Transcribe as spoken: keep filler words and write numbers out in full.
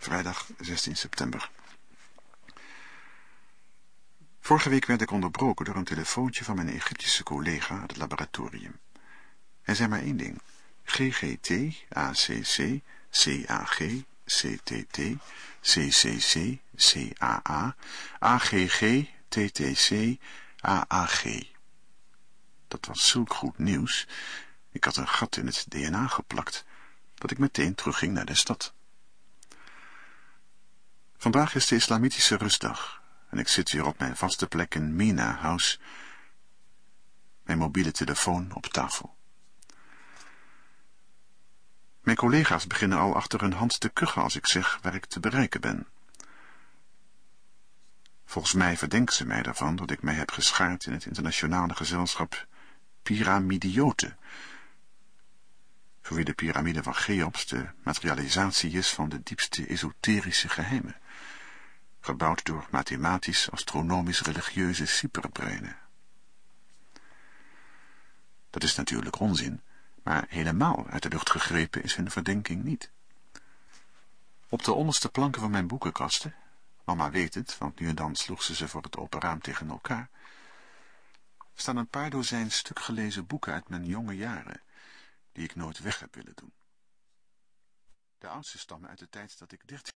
Vrijdag zestien september. Vorige week werd ik onderbroken door een telefoontje van mijn Egyptische collega uit het laboratorium. Hij zei maar één ding. G G T, A C C, C A G, C T T, C C C, C A A, A G G, T T C, A A G. Dat was zulk goed nieuws. Ik had een gat in het D N A geplakt, dat ik meteen terugging naar de stad. Vandaag is de islamitische rustdag en ik zit weer op mijn vaste plek in Mina House, mijn mobiele telefoon op tafel. Mijn collega's beginnen al achter hun hand te kuchen als ik zeg waar ik te bereiken ben. Volgens mij verdenken ze mij daarvan dat ik mij heb geschaard in het internationale gezelschap Pyramidioten, voor wie de piramide van Cheops de materialisatie is van de diepste esoterische geheimen, gebouwd door mathematisch, astronomisch, religieuze superbreinen. Dat is natuurlijk onzin, maar helemaal uit de lucht gegrepen is hun verdenking niet. Op de onderste planken van mijn boekenkasten, mama weet het, want nu en dan sloeg ze ze voor het open raam tegen elkaar, staan een paar dozijn stuk gelezen boeken uit mijn jonge jaren, die ik nooit weg heb willen doen. De oudste stammen uit de tijd dat ik dertien